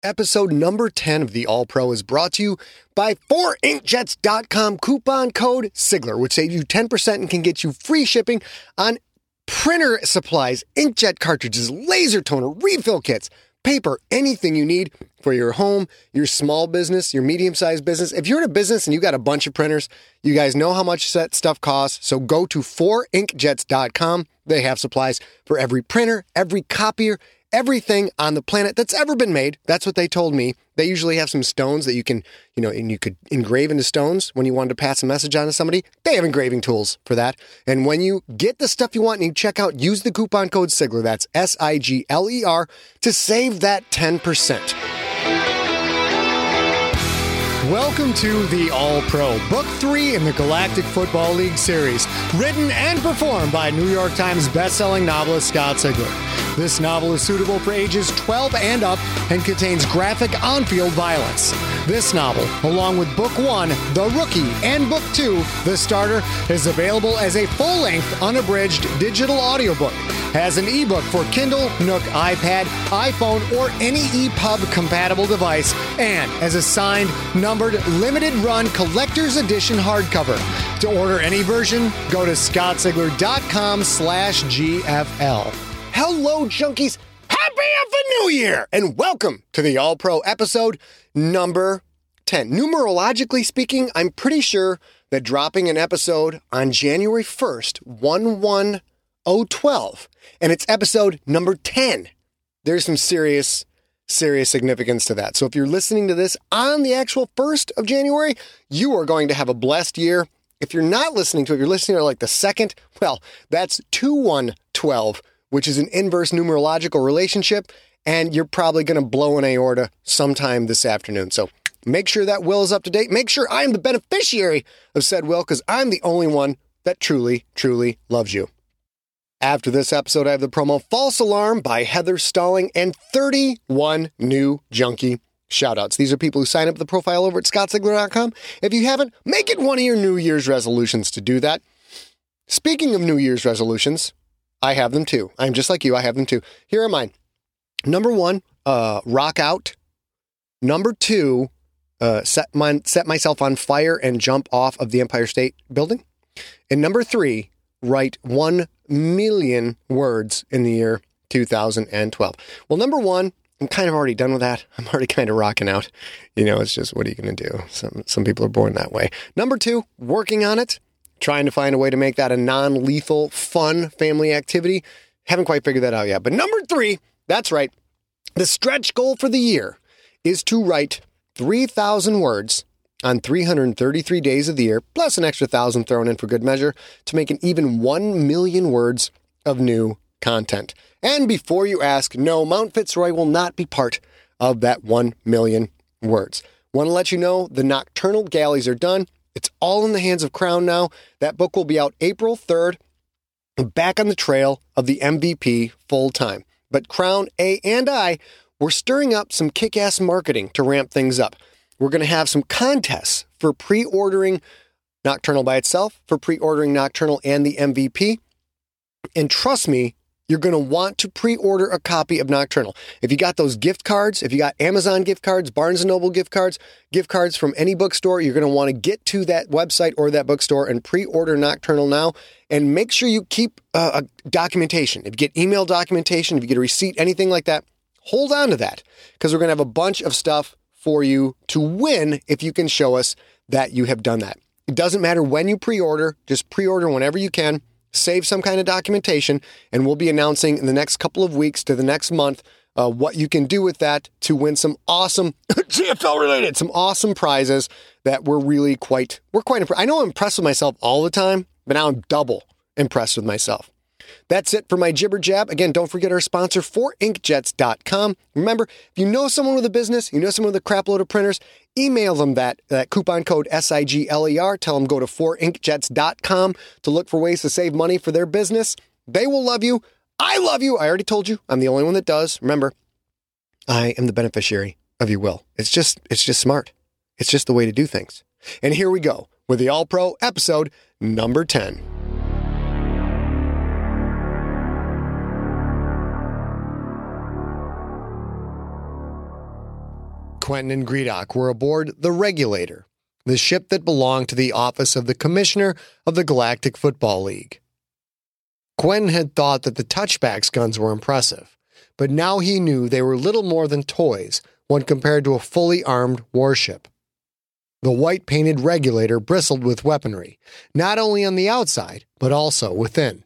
Episode number 10 of the All Pro is brought to you by 4inkjets.com coupon code Sigler, which saves you 10% and can get you free shipping on printer supplies, inkjet cartridges, laser toner, refill kits, paper, anything you need for your home, your small business, your medium-sized business. If you're in a business and you got a bunch of printers, you guys know how much that stuff costs. So go to 4inkjets.com. They have supplies for every printer, every copier, everything on the planet that's ever been made. That's what they told me. They usually have some stones that you can, and you could engrave into stones when you wanted to pass a message on to somebody. They have engraving tools for that. And when you get the stuff you want and you check out, use the coupon code Sigler, that's Sigler, to save that 10%. Welcome to the All Pro, Book 3 in the Galactic Football League series, written and performed by New York Times bestselling novelist Scott Sigler. This novel is suitable for ages 12 and up and contains graphic on-field violence. This novel, along with Book 1, The Rookie, and Book 2, The Starter, is available as a full-length, unabridged digital audiobook, has an ebook for Kindle, Nook, iPad, iPhone, or any EPUB-compatible device, and as a signed, numbered, limited-run collector's edition hardcover. To order any version, go to scottsigler.com/GFL. Hello, junkies. Happy Alpha New Year! And welcome to the All Pro episode number 10. Numerologically speaking, I'm pretty sure that dropping an episode on January 1st, 1/1/012, and it's episode number 10. There's some serious significance to that. So if you're listening to this on the actual 1st of January, you are going to have a blessed year. If you're not listening to it, you're listening to like the 2nd, well, that's 2/1/12, which is an inverse numerological relationship, and you're probably going to blow an aorta sometime this afternoon. So make sure that will is up to date. Make sure I'm the beneficiary of said will, because I'm the only one that truly, truly loves you. After this episode, I have the promo False Alarm by Heather Stalling and 31 new junkie shoutouts. These are people who sign up the profile over at scottsigler.com. If you haven't, make it one of your New Year's resolutions to do that. Speaking of New Year's resolutions, I have them too. I'm just like you. I have them too. Here are mine. Number 1, rock out. Number 2, set myself on fire and jump off of the Empire State Building. And number 3, write 1 million words in the year 2012. Well, number 1, I'm kind of already done with that. I'm already kind of rocking out. It's just, what are you going to do? Some people are born that way. Number 2, working on it. Trying to find a way to make that a non-lethal, fun family activity. Haven't quite figured that out yet. But number 3, that's right. The stretch goal for the year is to write 3,000 words on 333 days of the year, plus an extra 1,000 thrown in for good measure, to make an even 1 million words of new content. And before you ask, no, Mount Fitzroy will not be part of that 1 million words. Want to let you know the Nocturnal Galleys are done. It's all in the hands of Crown now. That book will be out April 3rd, back on the trail of the MVP full time. But Crown, and I, we're stirring up some kick-ass marketing to ramp things up. We're going to have some contests for pre-ordering Nocturnal by itself, for pre-ordering Nocturnal and the MVP. And trust me, you're going to want to pre-order a copy of Nocturnal. If you got those gift cards, if you got Amazon gift cards, Barnes & Noble gift cards from any bookstore, you're going to want to get to that website or that bookstore and pre-order Nocturnal now. And make sure you keep a documentation. If you get email documentation, if you get a receipt, anything like that, hold on to that, because we're going to have a bunch of stuff for you to win if you can show us that you have done that. It doesn't matter when you pre-order, just pre-order whenever you can. Save some kind of documentation, and we'll be announcing in the next couple of weeks to the next month what you can do with that to win some awesome GFL related, some awesome prizes that we're quite impressed. I know I'm impressed with myself all the time, but now I'm double impressed with myself. That's it for my jibber jab. Again, don't forget our sponsor, 4inkjets.com. Remember, if you know someone with a business, you know someone with a crap load of printers, email them that coupon code SIGLER. Tell them go to 4inkjets.com to look for ways to save money for their business. They will love you. I love you. I already told you. I'm the only one that does. Remember, I am the beneficiary of your will. It's just smart. It's just the way to do things. And here we go with the All Pro episode number 10. Quentin and Greedock were aboard the Regulator, the ship that belonged to the office of the Commissioner of the Galactic Football League. Quentin had thought that the Touchback's guns were impressive, but now he knew they were little more than toys when compared to a fully armed warship. The white-painted Regulator bristled with weaponry, not only on the outside, but also within.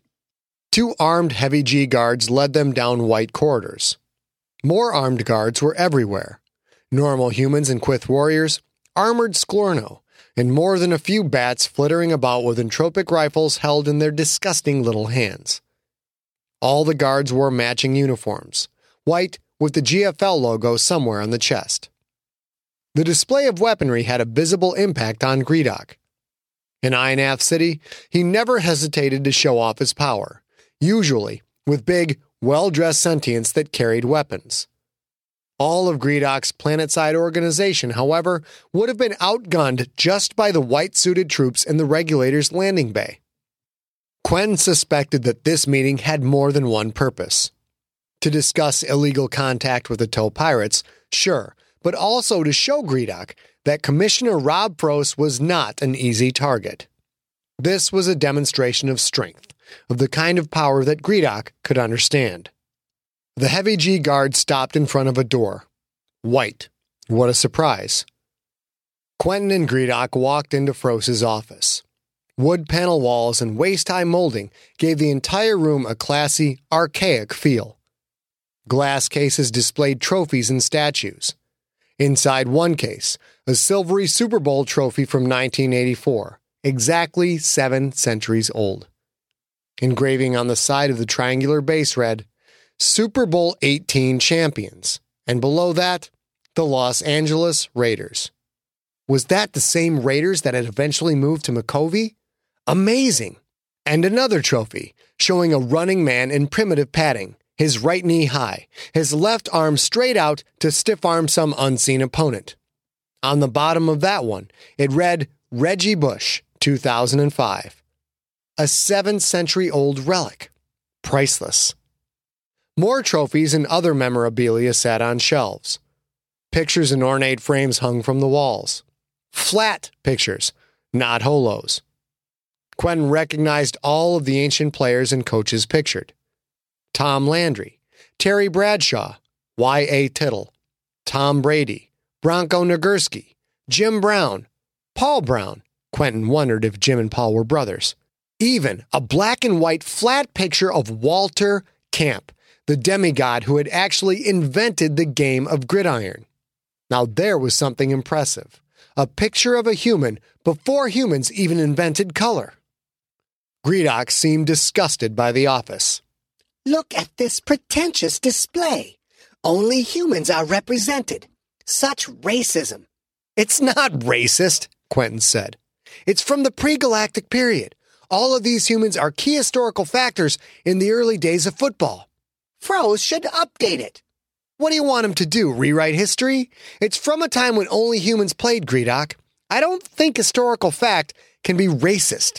2 armed heavy G guards led them down white corridors. More armed guards were everywhere. Normal humans and Quyth warriors, armored Sklorno, and more than a few bats flittering about with entropic rifles held in their disgusting little hands. All the guards wore matching uniforms, white with the GFL logo somewhere on the chest. The display of weaponry had a visible impact on Greedock. In Ionath City, he never hesitated to show off his power, usually with big, well-dressed sentients that carried weapons. All of Greedock's planetside organization, however, would have been outgunned just by the white-suited troops in the Regulator's landing bay. Quentin suspected that this meeting had more than one purpose. To discuss illegal contact with the Tow Pirates, sure, but also to show Greedock that Commissioner Rob Frost was not an easy target. This was a demonstration of strength, of the kind of power that Greedock could understand. The heavy G guard stopped in front of a door. White. What a surprise. Quentin and Greedock walked into Frost's office. Wood panel walls and waist-high molding gave the entire room a classy, archaic feel. Glass cases displayed trophies and statues. Inside one case, a silvery Super Bowl trophy from 1984, exactly 7 centuries old. Engraving on the side of the triangular base read, Super Bowl 18 champions, and below that, the Los Angeles Raiders. Was that the same Raiders that had eventually moved to Makovey? Amazing! And another trophy, showing a running man in primitive padding, his right knee high, his left arm straight out to stiff-arm some unseen opponent. On the bottom of that one, it read, Reggie Bush, 2005. A 7th-century-old relic. Priceless. More trophies and other memorabilia sat on shelves. Pictures in ornate frames hung from the walls. Flat pictures, not holos. Quentin recognized all of the ancient players and coaches pictured. Tom Landry, Terry Bradshaw, Y.A. Tittle, Tom Brady, Bronco Nagurski, Jim Brown, Paul Brown. Quentin wondered if Jim and Paul were brothers. Even a black and white flat picture of Walter Camp, the demigod who had actually invented the game of gridiron. Now there was something impressive. A picture of a human before humans even invented color. Greedock seemed disgusted by the office. Look at this pretentious display. Only humans are represented. Such racism. It's not racist, Quentin said. It's from the pre-galactic period. All of these humans are key historical factors in the early days of football. Frost should update it. What do you want him to do, rewrite history? It's from a time when only humans played, Greedock. I don't think historical fact can be racist.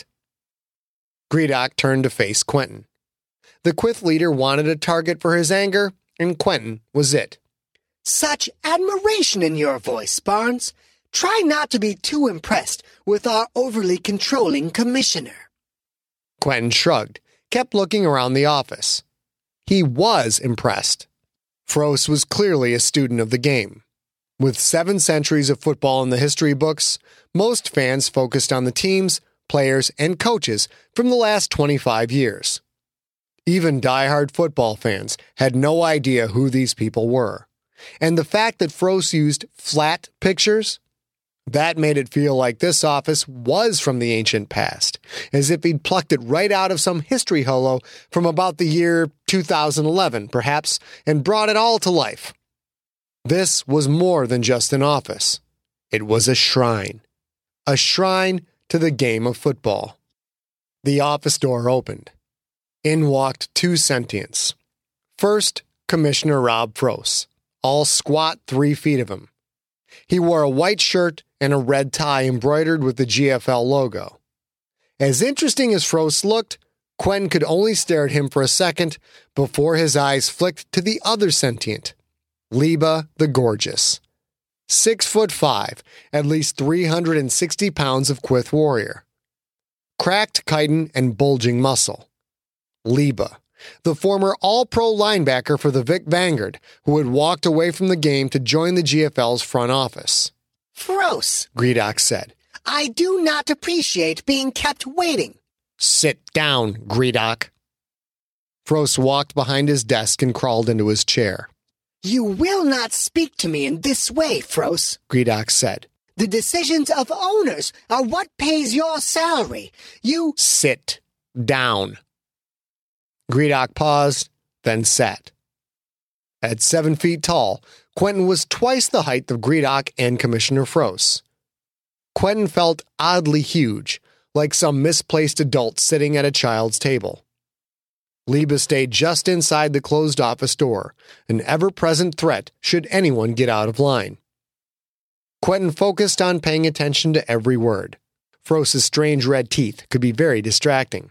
Greedock turned to face Quentin. The Quyth leader wanted a target for his anger, and Quentin was it. Such admiration in your voice, Barnes. Try not to be too impressed with our overly controlling commissioner. Quentin shrugged, kept looking around the office. He was impressed. Frost was clearly a student of the game. With 7 centuries of football in the history books, most fans focused on the teams, players, and coaches from the last 25 years. Even die-hard football fans had no idea who these people were. And the fact that Frost used flat pictures, that made it feel like this office was from the ancient past, as if he'd plucked it right out of some history holo from about the year 2011, perhaps, and brought it all to life. This was more than just an office. It was a shrine to the game of football. The office door opened. In walked 2 sentients. First, Commissioner Rob Frost, all squat 3 feet of him. He wore a white shirt and a red tie embroidered with the GFL logo. As interesting as Frost looked, Quentin could only stare at him for a second before his eyes flicked to the other sentient, Liba the Gorgeous. 6'5", at least 360 pounds of Quyth warrior. Cracked chitin and bulging muscle. Liba, the former All-Pro linebacker for the Vic Vanguard, who had walked away from the game to join the GFL's front office. Frost, Gredok said. I do not appreciate being kept waiting. Sit down, Gredok. Frost walked behind his desk and crawled into his chair. You will not speak to me in this way, Frost, Gredok said. The decisions of owners are what pays your salary. You... Sit down. Gredok paused, then sat. At 7 feet tall, Quentin was twice the height of Gredok and Commissioner Frost. Quentin felt oddly huge, like some misplaced adult sitting at a child's table. Liba stayed just inside the closed office door, an ever-present threat should anyone get out of line. Quentin focused on paying attention to every word. Frost's strange red teeth could be very distracting.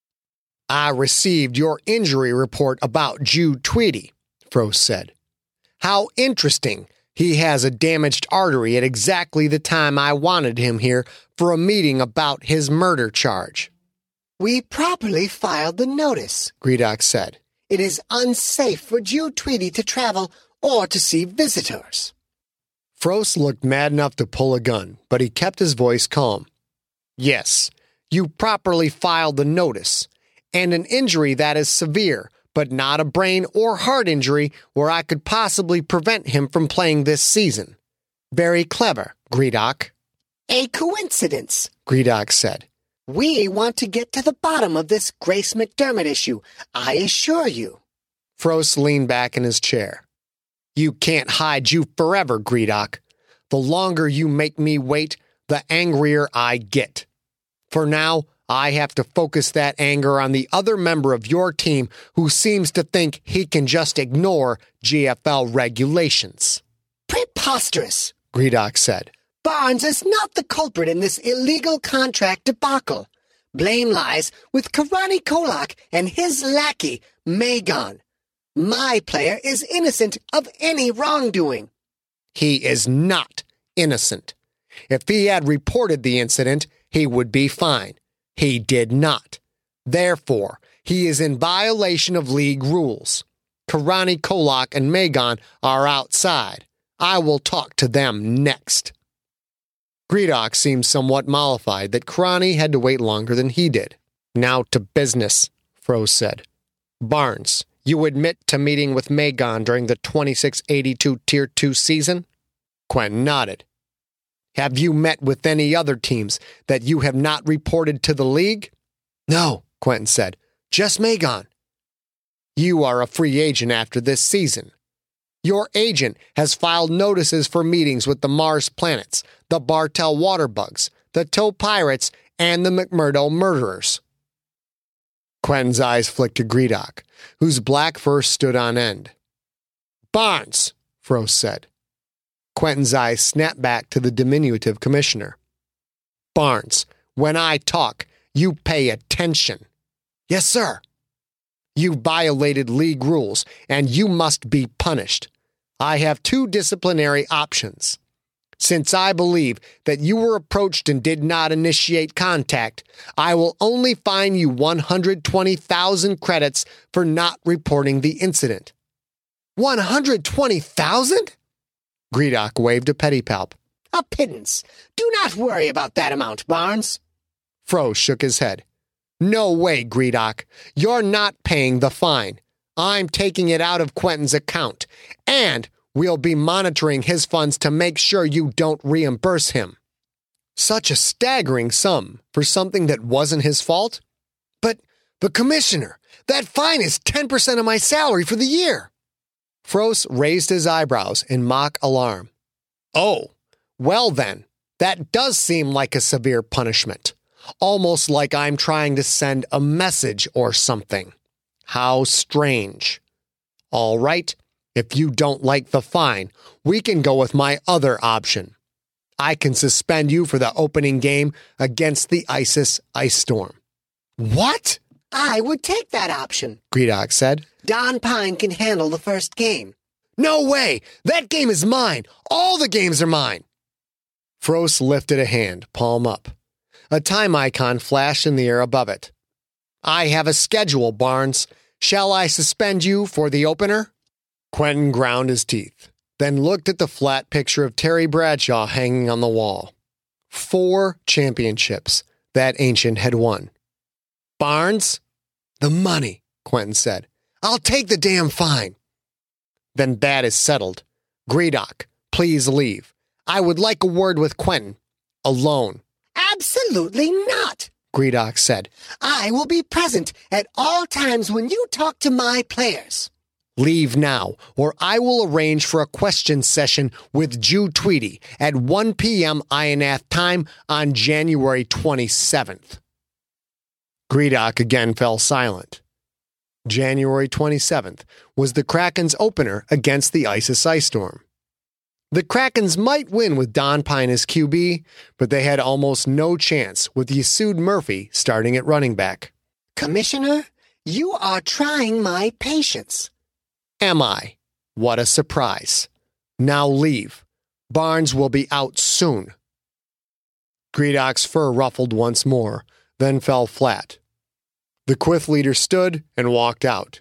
I received your injury report about Jude Tweedy, Frost said. How interesting. He has a damaged artery at exactly the time I wanted him here for a meeting about his murder charge. We properly filed the notice, Gredok said. It is unsafe for Jude Tweedy to travel or to see visitors. Frost looked mad enough to pull a gun, but he kept his voice calm. Yes, you properly filed the notice, and an injury that is severe, but not a brain or heart injury where I could possibly prevent him from playing this season. Very clever, Gredok. A coincidence, Gredok said. We want to get to the bottom of this Grace McDermott issue, I assure you. Frost leaned back in his chair. You can't hide you forever, Gredok. The longer you make me wait, the angrier I get. For now, I have to focus that anger on the other member of your team who seems to think he can just ignore GFL regulations. Preposterous, Gredok said. Barnes is not the culprit in this illegal contract debacle. Blame lies with Karani Kolak and his lackey, Magon. My player is innocent of any wrongdoing. He is not innocent. If he had reported the incident, he would be fine. He did not. Therefore, he is in violation of league rules. Karani Kolak and Magon are outside. I will talk to them next. Gredok seemed somewhat mollified that Karani had to wait longer than he did. Now to business, Frost said. Barnes, you admit to meeting with Magon during the 2682 Tier 2 season? Quentin nodded. Have you met with any other teams that you have not reported to the league? No, Quentin said. Just Magon. You are a free agent after this season. Your agent has filed notices for meetings with the Mars Planets, the Bartel Waterbugs, the Tow Pirates, and the McMurdo Murderers. Quentin's eyes flicked to Gredok, whose black fur stood on end. Barnes, Frost said. Quentin's eyes snapped back to the diminutive commissioner. Barnes, when I talk, you pay attention. Yes, sir. You violated league rules, and you must be punished. I have two disciplinary options. Since I believe that you were approached and did not initiate contact, I will only fine you 120,000 credits for not reporting the incident. 120,000? Gredok waved a pedipalp. A pittance. Do not worry about that amount, Barnes. Frost shook his head. No way, Gredok. You're not paying the fine. I'm taking it out of Quentin's account, and we'll be monitoring his funds to make sure you don't reimburse him. Such a staggering sum for something that wasn't his fault? But Commissioner, that fine is 10% of my salary for the year. Frost raised his eyebrows in mock alarm. Oh, well then, that does seem like a severe punishment. Almost like I'm trying to send a message or something. How strange. All right, if you don't like the fine, we can go with my other option. I can suspend you for the opening game against the ISIS Ice Storm. What? I would take that option, Gredok said. Don Pine can handle the first game. No way! That game is mine! All the games are mine! Frost lifted a hand, palm up. A time icon flashed in the air above it. I have a schedule, Barnes. Shall I suspend you for the opener? Quentin ground his teeth, then looked at the flat picture of Terry Bradshaw hanging on the wall. 4 championships that ancient had won. Barnes? The money, Quentin said. I'll take the damn fine. Then that is settled. Gredok, please leave. I would like a word with Quentin. Alone. Absolutely not, Gredok said. I will be present at all times when you talk to my players. Leave now, or I will arrange for a question session with Jew Tweedy at 1 p.m. Ionath time on January 27th. Gredok again fell silent. January 27th was the Kraken's opener against the Isis Ice Storm. The Krakens might win with Don Pine as QB, but they had almost no chance with Yasud Murphy starting at running back. Commissioner, you are trying my patience. Am I? What a surprise. Now leave. Barnes will be out soon. Gredok's fur ruffled once more, then fell flat. The Quith leader stood and walked out.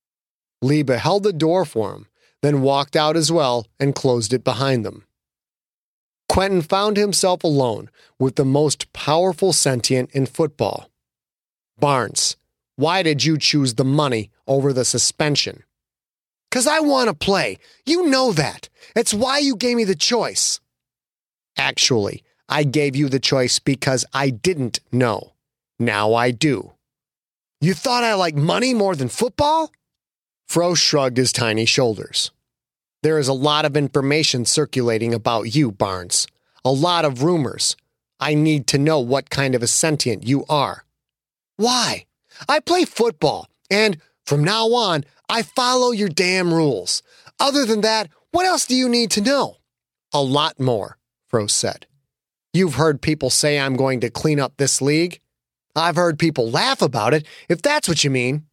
Liba held the door for him, then walked out as well and closed it behind them. Quentin found himself alone with the most powerful sentient in football. Barnes, why did you choose the money over the suspension? 'Cause I want to play. You know that. It's why you gave me the choice. Actually, I gave you the choice because I didn't know. Now I do. You thought I liked money more than football? Frost shrugged his tiny shoulders. There is a lot of information circulating about you, Barnes. A lot of rumors. I need to know what kind of a sentient you are. Why? I play football, and from now on, I follow your damn rules. Other than that, what else do you need to know? A lot more, Frost said. You've heard people say I'm going to clean up this league. I've heard people laugh about it, if that's what you mean.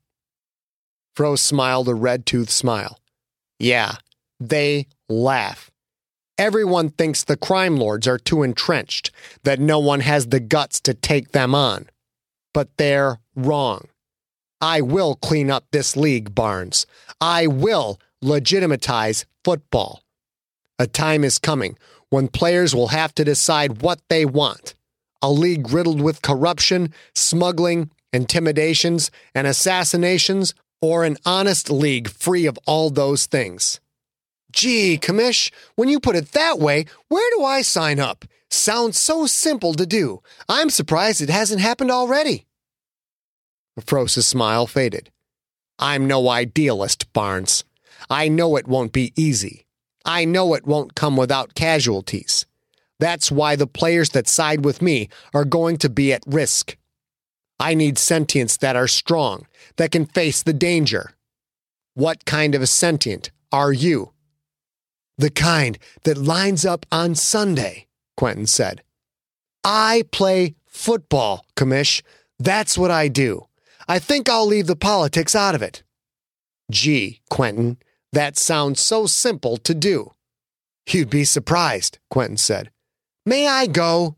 Frost smiled a red-toothed smile. Yeah, they laugh. Everyone thinks the crime lords are too entrenched, that no one has the guts to take them on. But they're wrong. I will clean up this league, Barnes. I will legitimatize football. A time is coming when players will have to decide what they want. A league riddled with corruption, smuggling, intimidations, and assassinations, or an honest league free of all those things. Gee, Commish, when you put it that way, where do I sign up? Sounds so simple to do. I'm surprised it hasn't happened already. Frost's smile faded. I'm no idealist, Barnes. I know it won't be easy. I know it won't come without casualties. That's why the players that side with me are going to be at risk. I need sentients that are strong, that can face the danger. What kind of a sentient are you? The kind that lines up on Sunday, Quentin said. I play football, Commish. That's what I do. I think I'll leave the politics out of it. Gee, Quentin, that sounds so simple to do. You'd be surprised, Quentin said. May I go?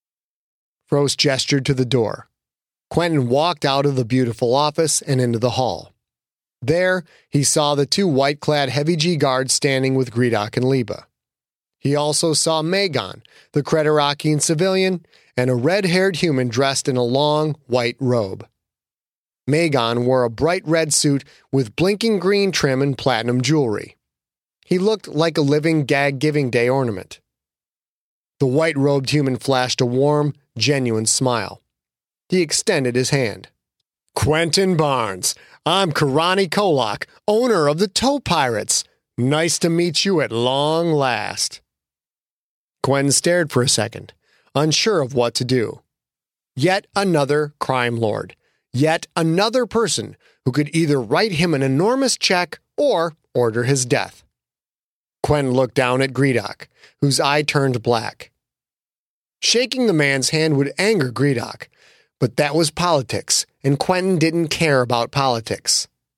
Frost gestured to the door. Quentin walked out of the beautiful office and into the hall. There, he saw the 2 white-clad Heavy G guards standing with Gredok and Liba. He also saw Magon, the Creterakian civilian, and a red-haired human dressed in a long, white robe. Magon wore a bright red suit with blinking green trim and platinum jewelry. He looked like a living Gag Giving Day ornament. The white-robed human flashed a warm, genuine smile. He extended his hand. Quentin Barnes, I'm Karani Kolak, owner of the Toe Pirates. Nice to meet you at long last. Quentin stared for a second, unsure of what to do. Yet another crime lord. Yet another person who could either write him an enormous check or order his death. Quentin looked down at Gredok, whose eye turned black. Shaking the man's hand would anger Gredok, but that was politics, and Quentin didn't care about politics.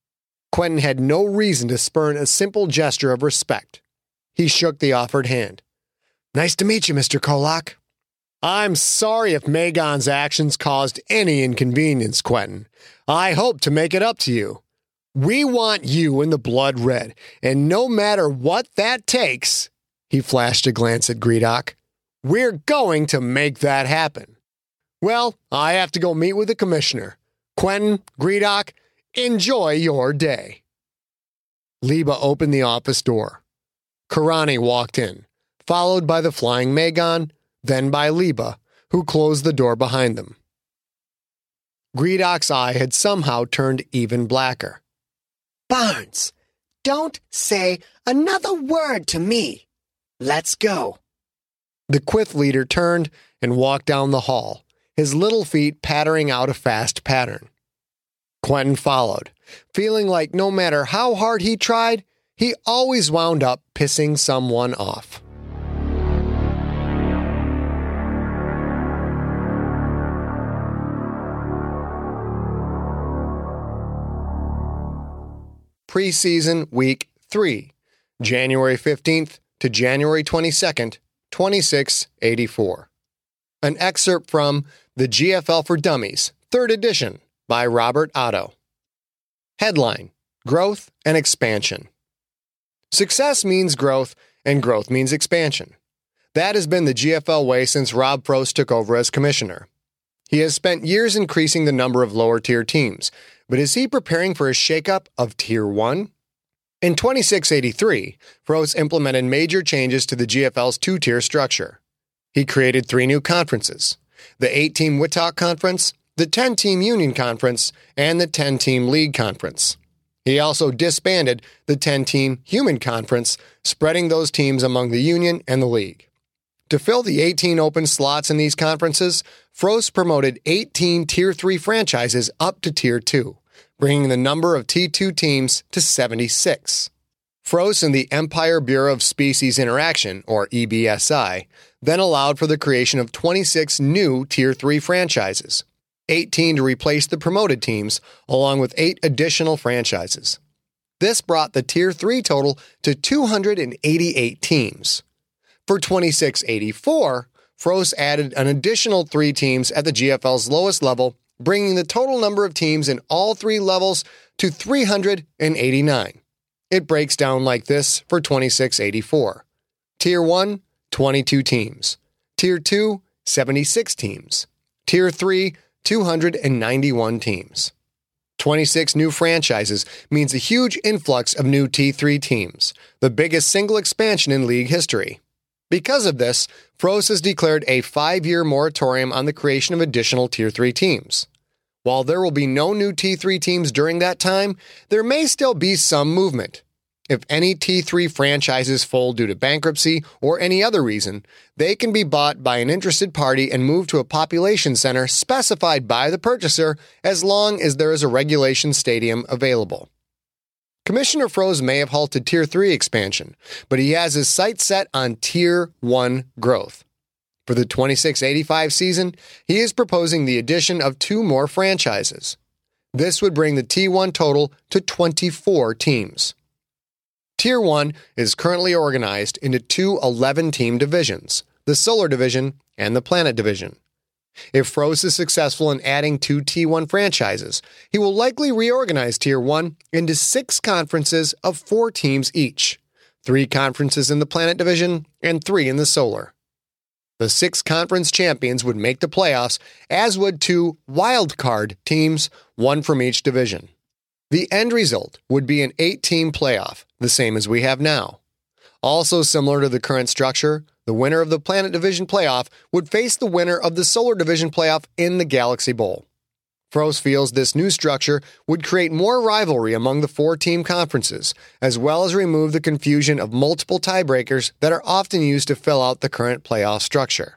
Quentin had no reason to spurn a simple gesture of respect. He shook the offered hand. "Nice to meet you, Mr. Kolak." "I'm sorry if Magon's actions caused any inconvenience, Quentin. I hope to make it up to you. We want you in the blood red, and no matter what that takes," he flashed a glance at Gredok, "we're going to make that happen. Well, I have to go meet with the commissioner. Quentin, Gredok, enjoy your day." Liba opened the office door. Karani walked in, followed by the flying Magon, then by Liba, who closed the door behind them. Gredok's eye had somehow turned even blacker. "Barnes, don't say another word to me. Let's go." The Quyth leader turned and walked down the hall, his little feet pattering out a fast pattern. Quentin followed, feeling like no matter how hard he tried, he always wound up pissing someone off. Preseason Week 3, January 15th to January 22nd, 2684. An excerpt from The GFL for Dummies, 3rd edition, by Robert Otto. Headline: Growth and Expansion. Success means growth, and growth means expansion. That has been the GFL way since Rob Frost took over as commissioner. He has spent years increasing the number of lower-tier teams, but is he preparing for a shakeup of Tier 1? In 2683, Frost implemented major changes to the GFL's two-tier structure. He created 3 new conferences: the 8-team Wichita Conference, the 10-team Union Conference, and the 10-team League Conference. He also disbanded the 10-team Human Conference, spreading those teams among the Union and the League. To fill the 18 open slots in these conferences, Frost promoted 18 Tier 3 franchises up to Tier 2, bringing the number of T2 teams to 76. Frost and the Empire Bureau of Species Interaction, or EBSI, then allowed for the creation of 26 new Tier 3 franchises, 18 to replace the promoted teams, along with 8 additional franchises. This brought the Tier 3 total to 288 teams. For 2684, Frost added an additional 3 teams at the GFL's lowest level, bringing the total number of teams in all 3 levels to 389. It breaks down like this for 2684. Tier 1, 22 teams. Tier 2, 76 teams. Tier 3, 291 teams. 26 new franchises means a huge influx of new T3 teams, the biggest single expansion in league history. Because of this, Frost has declared a 5-year moratorium on the creation of additional Tier 3 teams. While there will be no new T3 teams during that time, there may still be some movement. If any T3 franchises fold due to bankruptcy or any other reason, they can be bought by an interested party and moved to a population center specified by the purchaser as long as there is a regulation stadium available. Commissioner Frost may have halted Tier 3 expansion, but he has his sights set on Tier 1 growth. For the 2685 season, he is proposing the addition of 2 more franchises. This would bring the T1 total to 24 teams. Tier 1 is currently organized into 2 11-team divisions, the Solar Division and the Planet Division. If Frost is successful in adding 2 T1 franchises, he will likely reorganize Tier 1 into 6 conferences of 4 teams each, 3 conferences in the Planet Division and 3 in the Solar. The 6 conference champions would make the playoffs, as would 2 wildcard teams, 1 from each division. The end result would be an 8-team playoff, the same as we have now. Also similar to the current structure, the winner of the Planet Division playoff would face the winner of the Solar Division playoff in the Galaxy Bowl. Frost feels this new structure would create more rivalry among the 4-team conferences, as well as remove the confusion of multiple tiebreakers that are often used to fill out the current playoff structure.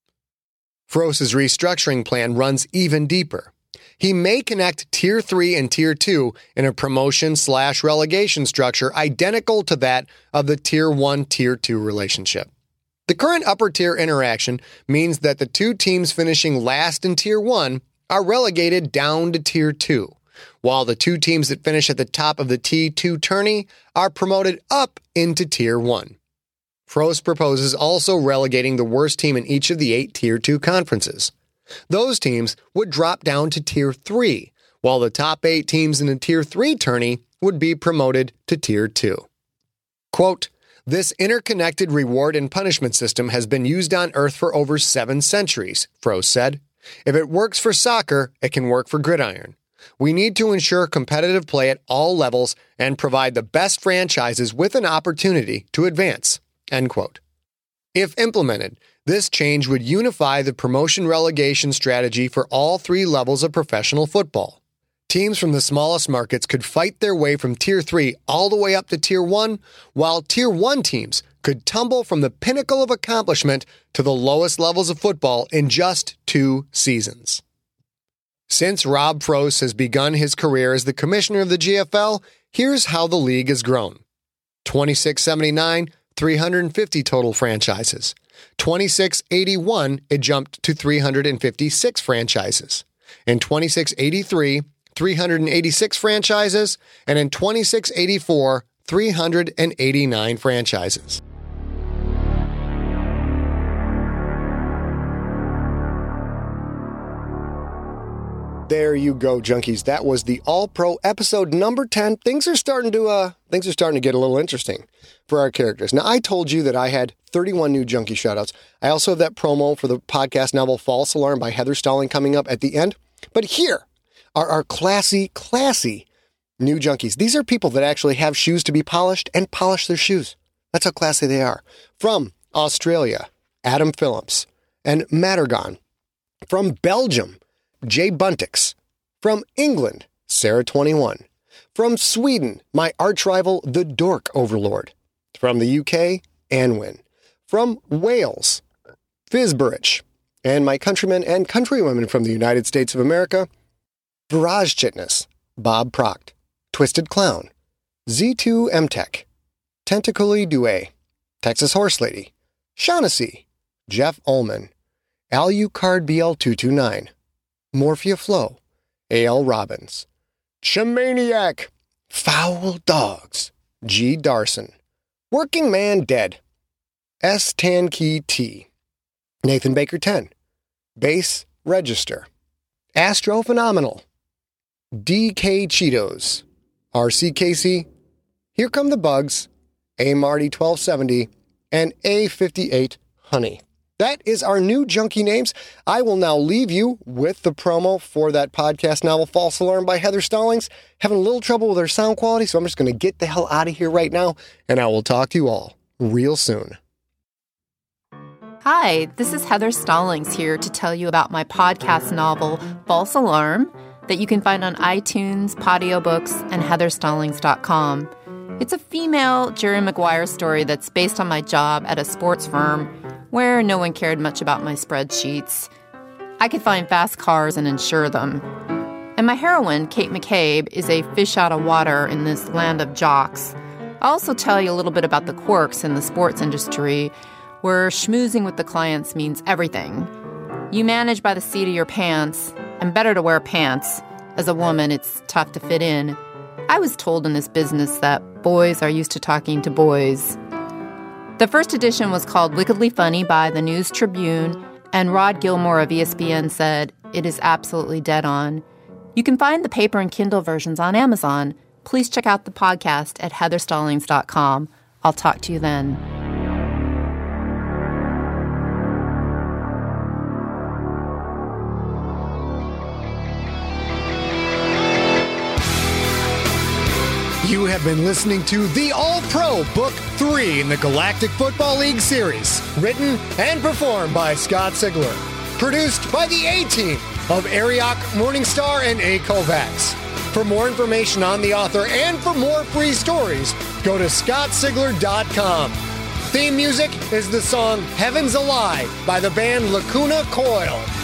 Frost's restructuring plan runs even deeper. He may connect Tier 3 and Tier 2 in a promotion/relegation structure identical to that of the Tier 1, Tier 2 relationship. The current upper tier interaction means that the 2 teams finishing last in Tier 1 are relegated down to Tier 2, while the 2 teams that finish at the top of the T2 tourney are promoted up into Tier 1. Frost proposes also relegating the worst team in each of the 8 Tier 2 conferences. Those teams would drop down to Tier 3, while the top 8 teams in the Tier 3 tourney would be promoted to Tier 2. Quote, "This interconnected reward and punishment system has been used on Earth for over 7 centuries, Frost said. If it works for soccer, it can work for gridiron. We need to ensure competitive play at all levels and provide the best franchises with an opportunity to advance." End quote. If implemented, this change would unify the promotion-relegation strategy for all 3 levels of professional football. Teams from the smallest markets could fight their way from Tier 3 all the way up to Tier 1, while Tier 1 teams could tumble from the pinnacle of accomplishment to the lowest levels of football in just 2 seasons. Since Rob Frost has begun his career as the commissioner of the GFL, here's how the league has grown. 2679, 350 total franchises. 2681, it jumped to 356 franchises. In 2683, 386 franchises, and in 2684, 389 franchises. There you go, junkies. That was the All-Pro episode number 10. Things are starting to get a little interesting for our characters. Now, I told you that I had 31 new junkie shoutouts. I also have that promo for the podcast novel False Alarm by Heather Stalling coming up at the end. But here are our classy new junkies. These are people that actually have shoes to be polished and polish their shoes. That's how classy they are. From Australia, Adam Phillips and Mattergon. From Belgium, Jay Buntix. From England, Sarah21. From Sweden, my arch rival, the Dork Overlord. From the UK, Anwin. From Wales, Fizburich. And my countrymen and countrywomen from the United States of America, Viraj Chitness, Bob Proct, Twisted Clown, Z2 MTech, Tentacly Due, Texas Horse Lady, Shaughnessy, Jeff Ullman, Alucard BL229, Morphia Flow, A.L. Robbins, Chamaniac, Foul Dogs, G. Darson, Working Man Dead, S. Tankey T, Nathan Baker 10, Base Register, Astro Phenomenal, DK Cheetos, RC Casey, Here Come the Bugs, A. Marty 1270, and A58 Honey. That is our new junkie names. I will now leave you with the promo for that podcast novel, False Alarm by Heather Stallings. Having a little trouble with our sound quality, so I'm just going to get the hell out of here right now, and I will talk to you all real soon. Hi, this is Heather Stallings here to tell you about my podcast novel, False Alarm, that you can find on iTunes, Podiobooks, and heatherstallings.com. It's a female Jerry Maguire story that's based on my job at a sports firm where no one cared much about my spreadsheets. I could find fast cars and insure them. And my heroine, Kate McCabe, is a fish out of water in this land of jocks. I'll also tell you a little bit about the quirks in the sports industry, where schmoozing with the clients means everything. You manage by the seat of your pants, and better to wear pants. As a woman, it's tough to fit in. I was told in this business that boys are used to talking to boys. The first edition was called Wickedly Funny by the News Tribune, and Rod Gilmore of ESPN said, "It is absolutely dead on." You can find the paper and Kindle versions on Amazon. Please check out the podcast at heatherstallings.com. I'll talk to you then. You have been listening to the All-Pro Book 3 in the Galactic Football League series, written and performed by Scott Sigler. Produced by the A-Team of Ariok, Morningstar, and A. Kovacs. For more information on the author and for more free stories, go to scottsigler.com. Theme music is the song Heaven's a Lie by the band Lacuna Coil.